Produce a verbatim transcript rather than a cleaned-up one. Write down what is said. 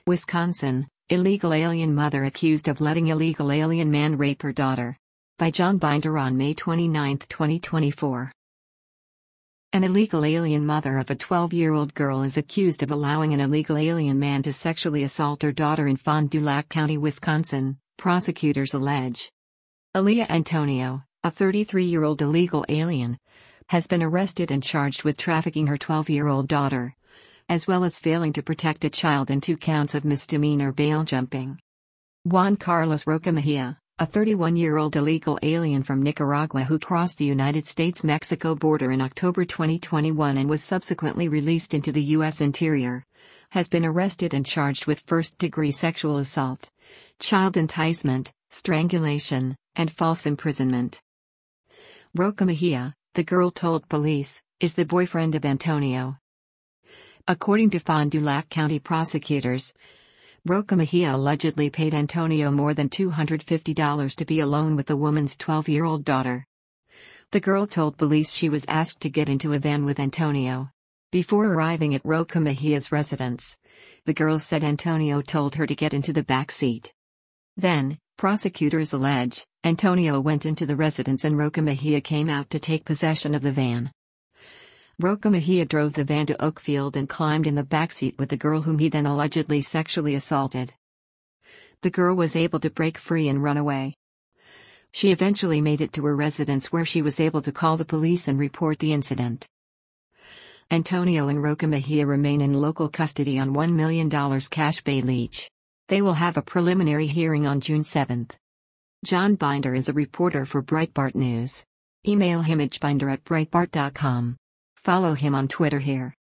Wisconsin, illegal alien mother accused of letting illegal alien man rape her daughter. By John Binder on May twenty-ninth, twenty twenty-four. An illegal alien mother of a twelve-year-old girl is accused of allowing an illegal alien man to sexually assault her daughter in Fond du Lac County, Wisconsin, prosecutors allege. Aaliyah Antonio, a thirty-three-year-old illegal alien, has been arrested and charged with trafficking her twelve-year-old daughter, as well as failing to protect a child in two counts of misdemeanor bail jumping. Juan Carlos Roca Mejia, a thirty-one-year-old illegal alien from Nicaragua who crossed the United States-Mexico border in October twenty twenty-one and was subsequently released into the U S interior, has been arrested and charged with first-degree sexual assault, child enticement, strangulation, and false imprisonment. Roca Mejia, the girl told police, is the boyfriend of Antonio. According to Fond du Lac County prosecutors, Roca Mejia allegedly paid Antonio more than two hundred fifty dollars to be alone with the woman's twelve-year-old daughter. The girl told police she was asked to get into a van with Antonio. Before arriving at Roca Mejia's residence, the girl said Antonio told her to get into the back seat. Then, prosecutors allege, Antonio went into the residence and Roca Mejia came out to take possession of the van. Roca Mejia drove the van to Oakfield and climbed in the backseat with the girl whom he then allegedly sexually assaulted. The girl was able to break free and run away. She eventually made it to her residence where she was able to call the police and report the incident. Antonio and Roca Mejia remain in local custody on one million dollars cash bail each. They will have a preliminary hearing on June seventh. John Binder is a reporter for Breitbart News. Email him at binder at breitbart dot com. Follow him on Twitter here.